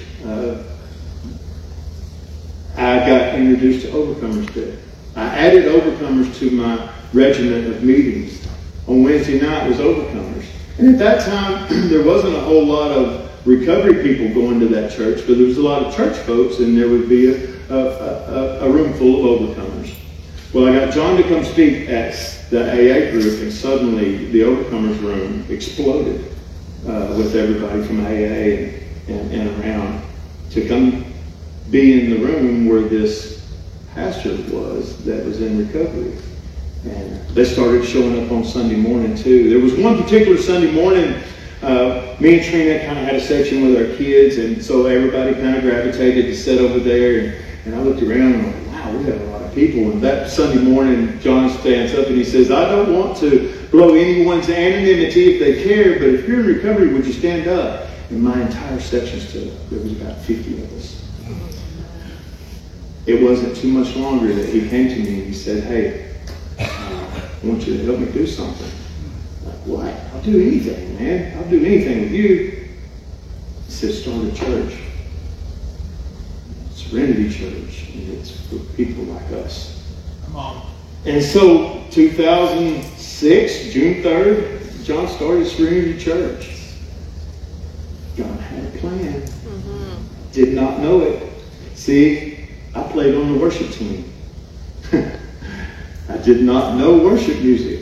Speaker 1: I got introduced to Overcomers there. I added Overcomers to my regiment of meetings. On Wednesday night was Overcomers. And at that time, there wasn't a whole lot of recovery people going to that church, but there was a lot of church folks, and there would be a room full of Overcomers. Well, I got John to come speak at the AA group, and suddenly the Overcomers room exploded with everybody from AA and around to come be in the room where this pastor was that was in recovery. And they started showing up on Sunday morning too. There was one particular Sunday morning, me and Trina kind of had a section with our kids, and so everybody kind of gravitated to sit over there. And I looked around and I'm like, wow, we got a lot of people. And that Sunday morning, John stands up and he says, I don't want to blow anyone's anonymity if they care, but if you're in recovery, would you stand up? And my entire section stood up. There was about 50 of us. It wasn't too much longer that he came to me and he said, hey, I want you to help me do something. I'm like, what? I'll do anything, man. I'll do anything with you. He said, start a church. Serenity Church. And it's for people like us.
Speaker 3: Come on.
Speaker 1: And so, 2006, June 3rd, John started Serenity Church. God had a plan. Mm-hmm. Did not know it. See, I played on the worship team. I did not know worship music.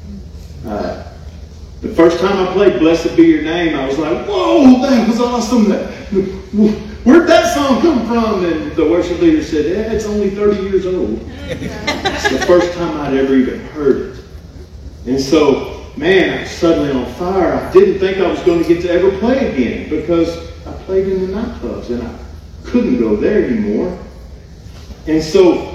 Speaker 1: The first time I played Blessed Be Your Name, I was like, whoa, that was awesome. Where'd that song come from? And the worship leader said, yeah, it's only 30 years old. It's the first time I'd ever even heard it. And so, man, I was suddenly on fire. I didn't think I was going to get to ever play again because I played in the nightclubs and I couldn't go there anymore. And so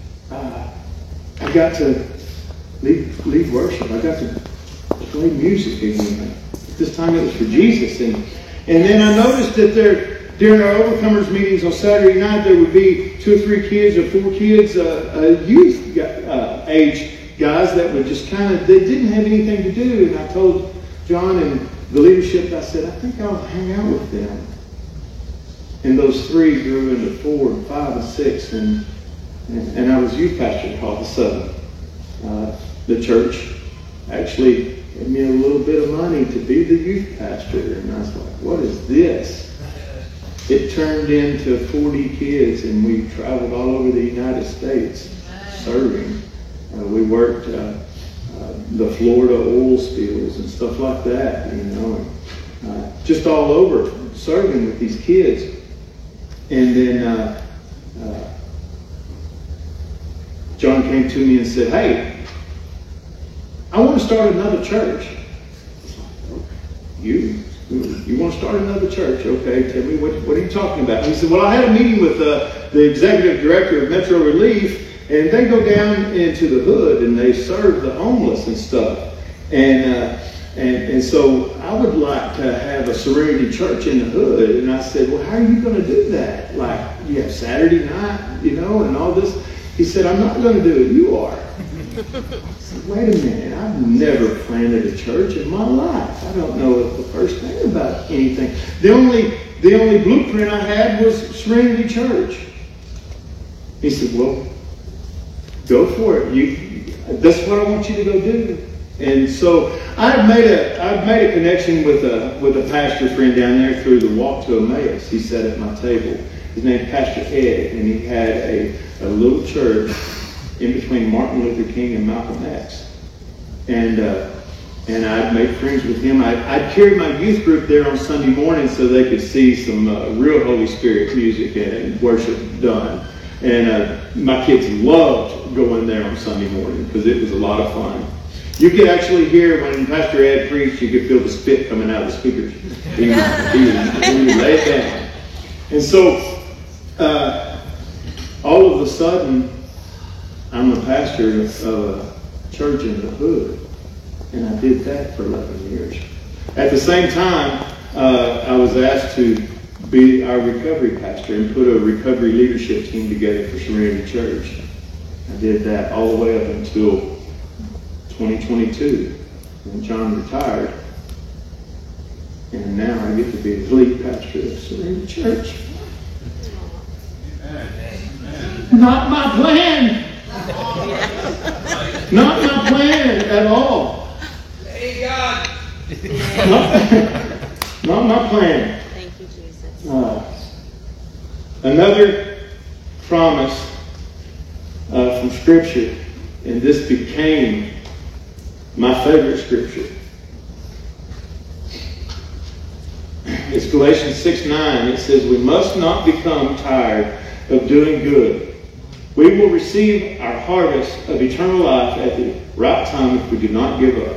Speaker 1: I got to lead worship. I got to play music again. This time it was for Jesus. And then I noticed that during our Overcomers meetings on Saturday night, there would be 2 or 3 kids or 4 kids, youth age guys that would just they didn't have anything to do. And I told John and the leadership, I said, I think I'll hang out with them. And those 3 grew into 4 and 5 and 6. And I was youth pastor all of a sudden. The church actually gave me a little bit of money to be the youth pastor. And I was like, what is this? it turned into 40 kids, and we traveled all over the United States serving. We worked the Florida oil spills and stuff like that, you know, and, just all over serving with these kids. And then John came to me and said, "Hey, I want to start another church." You want to start another church? Okay, tell me, what are you talking about? And he said, "Well, I had a meeting with the executive director of Metro Relief, and they go down into the hood and they serve the homeless and stuff. And so I would like to have a Serenity Church in the hood." And I said, "Well, how are you going to do that? Like, you have Saturday night, you know, and all this?" He said, "I'm not going to do it. You are." I said, "Wait a minute. I've never planted a church in my life. I don't know the first thing about anything. The only blueprint I had was Serenity Church." He said, "Well, go for it. That's what I want you to go do." And so I've made a connection with a pastor friend down there through the Walk to Emmaus. He sat at my table. His name's Pastor Ed, and he had a little church in between Martin Luther King and Malcolm X. And I'd made friends with him. I'd carry my youth group there on Sunday morning so they could see some real Holy Spirit music and worship done. And my kids loved going there on Sunday morning because it was a lot of fun. You could actually hear when Pastor Ed preached, you could feel the spit coming out of the speakers. He would lay it down. And so all of a sudden, I'm a pastor of a church in the hood. And I did that for 11 years. At the same time, I was asked to be our recovery pastor and put a recovery leadership team together for Serenity Church. I did that all the way up until 2022 when John retired. And now I get to be the lead pastor of Serenity Church. Not my plan. Not my plan at all.
Speaker 3: Thank God.
Speaker 1: Not my plan.
Speaker 4: Thank you, Jesus.
Speaker 1: Another promise from Scripture, and this became my favorite Scripture. It's Galatians 6:9. It says, "We must not become tired of doing good. We will receive our harvest of eternal life at the right time if we do not give up."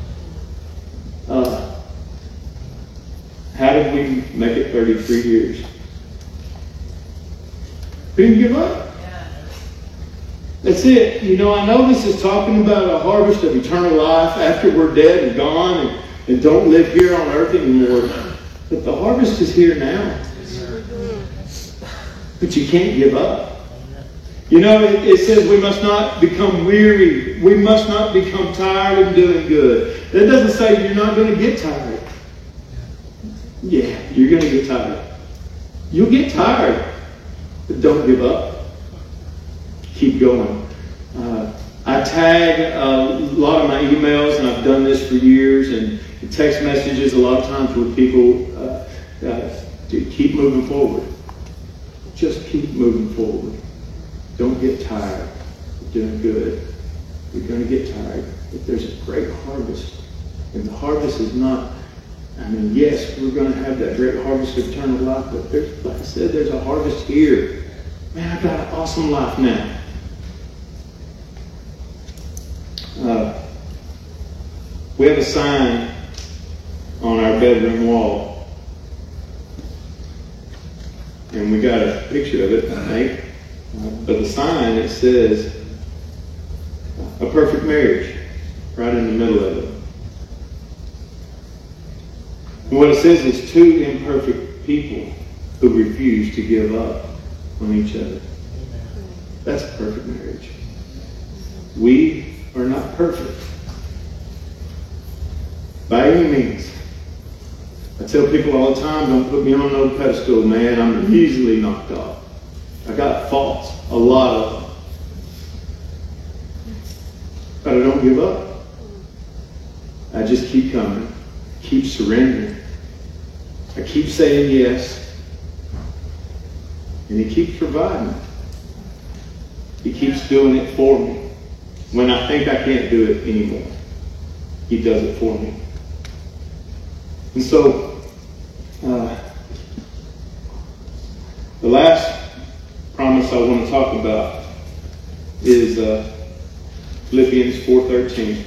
Speaker 1: How did we make it 33 years? We didn't give up. That's it. You know, I know this is talking about a harvest of eternal life after we're dead and gone and don't live here on earth anymore. But the harvest is here now. But you can't give up. You know, it says we must not become weary. We must not become tired of doing good. That doesn't say you're not going to get tired. Yeah, you're going to get tired. You'll get tired. But don't give up. Keep going. I tag a lot of my emails, and I've done this for years, and text messages a lot of times with people to keep moving forward. Just keep moving forward. Don't get tired of doing good. You're going to get tired, but there's a great harvest. And the harvest is not, I mean, yes, we're going to have that great harvest of eternal life, but there's, like I said, there's a harvest here. Man, I've got an awesome life now. We have a sign on our bedroom wall. And we got a picture of it, I think. But the sign, it says, "A perfect marriage," right in the middle of it. And what it says is 2 imperfect people who refuse to give up on each other. That's a perfect marriage. We are not perfect by any means. I tell people all the time, don't put me on no pedestal, man. I'm easily knocked off. I got faults, a lot of them. But I don't give up. I just keep coming, keep surrendering. I keep saying yes. And He keeps providing. He keeps doing it for me. When I think I can't do it anymore, He does it for me. And so, the last promise I want to talk about is Philippians 4:13.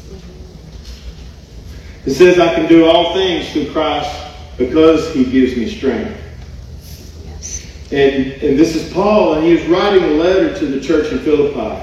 Speaker 1: It says, I can do all things through Christ because He gives me strength.
Speaker 4: Yes.
Speaker 1: And this is Paul, and he was writing a letter to the church in Philippi.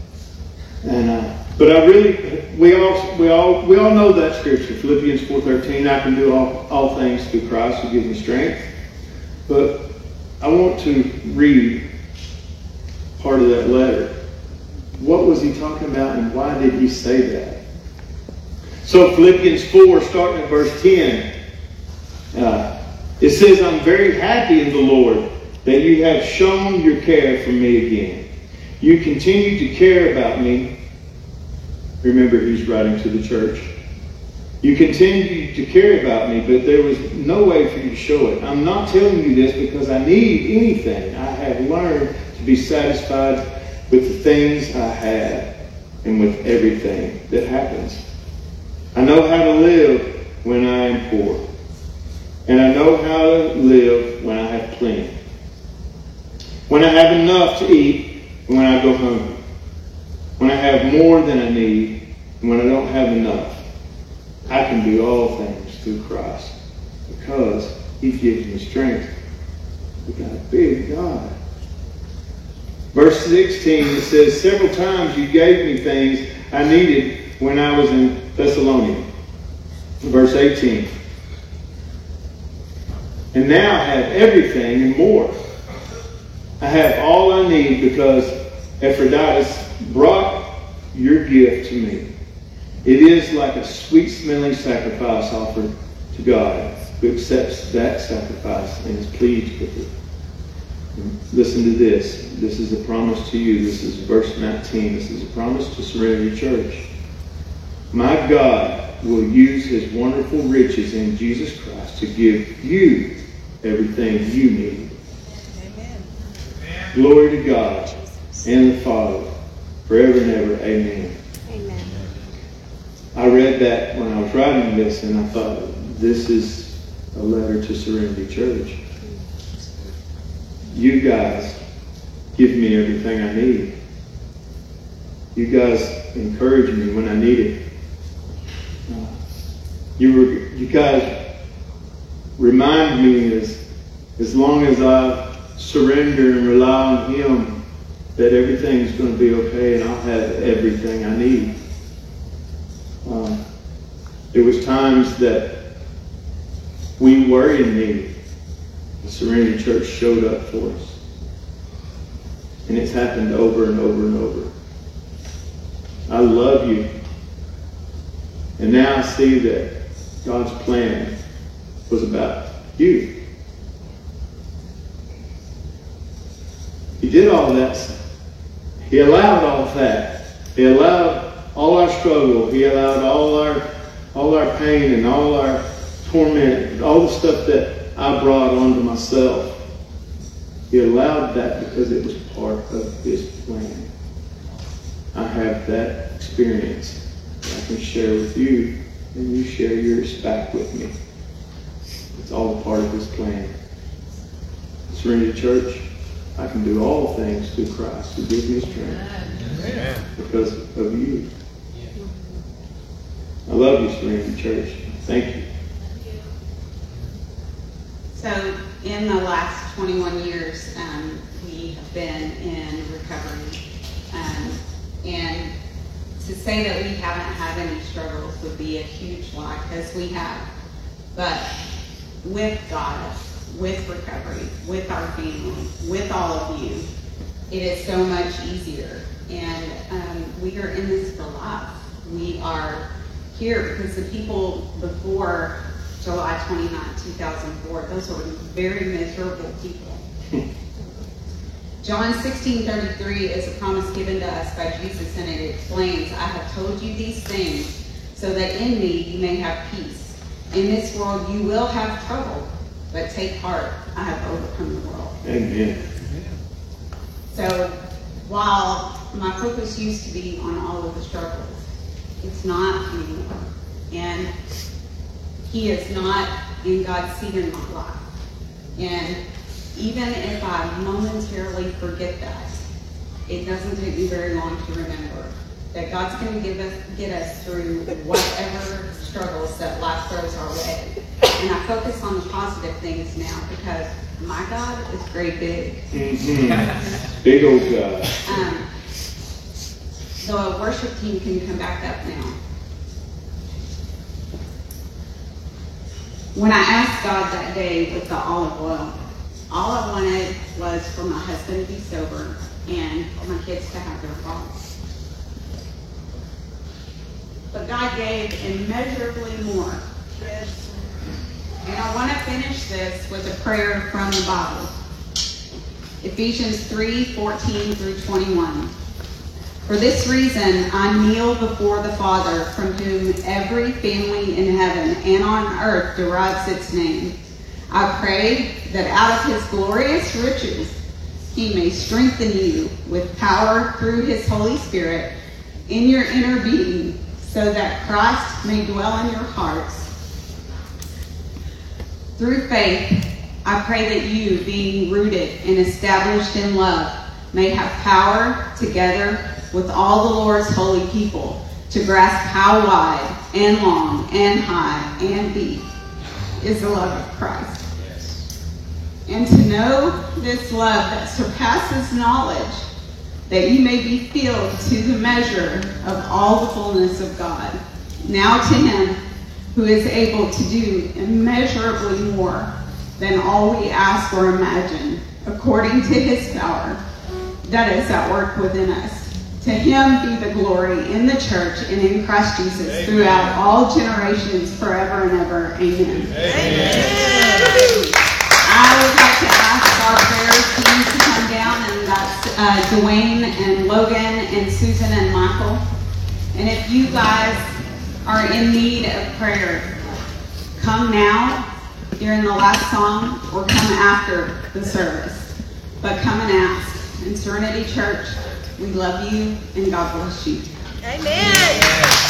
Speaker 1: But we all know that scripture, Philippians 4:13. I can do all things through Christ who gives me strength. But I want to read part of that letter. What was he talking about, and why did he say that? So Philippians 4, starting at verse 10, it says, I'm very happy in the Lord that you have shown your care for me again. You continue to care about me. Remember, he's writing to the church. You continue to care about me, but there was no way for you to show it. I'm not telling you this because I need anything. I have learned to be satisfied with the things I have and with everything that happens. I know how to live when I am poor. And I know how to live when I have plenty. When I have enough to eat and when I go hungry. When I have more than I need and when I don't have enough. I can do all things through Christ because He gives me strength. We got a big God. Verse 16, it says, several times you gave me things I needed when I was in Thessalonica. Verse 18. And now I have everything and more. I have all I need because Epaphroditus brought your gift to me. It is like a sweet-smelling sacrifice offered to God, who accepts that sacrifice and is pleased with it. And listen to this. This is a promise to you. This is verse 19. This is a promise to Serenity Church. My God will use His wonderful riches in Jesus Christ to give you everything you need.
Speaker 4: Amen.
Speaker 1: Glory to God and the Father, forever and ever. Amen.
Speaker 4: Amen.
Speaker 1: I read that when I was writing this, and I thought, this is a letter to Serenity Church. You guys give me everything I need. You guys encourage me when I need it. You guys remind me as long as I surrender and rely on Him that everything's going to be okay and I'll have everything I need. There was times that we were in need. The Serenity Church showed up for us. And it's happened over and over and over. I love you. And now I see that God's plan was about you. He did all that. He allowed all that. He allowed all our struggle. He allowed all our pain and all our torment, all the stuff that I brought onto myself. He allowed that because it was part of His plan. I have that experience that I can share with you, and you share yours back with me. It's all a part of His plan. Serenity Church, I can do all things through Christ who gives me strength because of you. I love you, Serenity Church. Thank you.
Speaker 2: So in the last 21 years, we have been in recovery. And to say that we haven't had any struggles would be a huge lie, because we have. But with God, with recovery, with our family, with all of you, it is so much easier. And we are in this for life. We are here because the people before July 29, 2004, those were very miserable people. John 16:33 is a promise given to us by Jesus, and it explains, I have told you these things so that in me you may have peace. In this world you will have trouble, but take heart, I have overcome the world.
Speaker 1: Amen.
Speaker 2: So while my focus used to be on all of the struggles, it's not anymore. And he is not in God's seat in my life. And even if I momentarily forget that, it doesn't take me very long to remember that God's going to get us through whatever struggles that life throws our way. And I focus on the positive things now because my God is very big.
Speaker 1: Mm-hmm. Big old God.
Speaker 2: The worship team can come back up now. When I asked God that day with the olive oil, all I wanted was for my husband to be sober and for my kids to have their phones. But God gave immeasurably more. And I want to finish this with a prayer from the Bible. Ephesians 3:14 through 21. For this reason, I kneel before the Father, from whom every family in heaven and on earth derives its name. I pray that out of his glorious riches, he may strengthen you with power through his Holy Spirit in your inner being, so that Christ may dwell in your hearts. Through faith, I pray that you, being rooted and established in love, may have power, together with all the Lord's holy people, to grasp how wide and long and high and deep is the love of Christ. And to know this love that surpasses knowledge, that you may be filled to the measure of all the fullness of God. Now to him who is able to do immeasurably more than all we ask or imagine, according to his power that is at work within us. To him be the glory in the church and in Christ Jesus, amen, throughout all generations, forever and ever. Amen. Amen. I would like to ask our prayer team to come down, and that's Dwayne and Logan and Susan and Michael. And if you guys are in need of prayer, come now during the last song or come after the service. But come and ask. In Serenity Church, we love you and God bless you.
Speaker 4: Amen.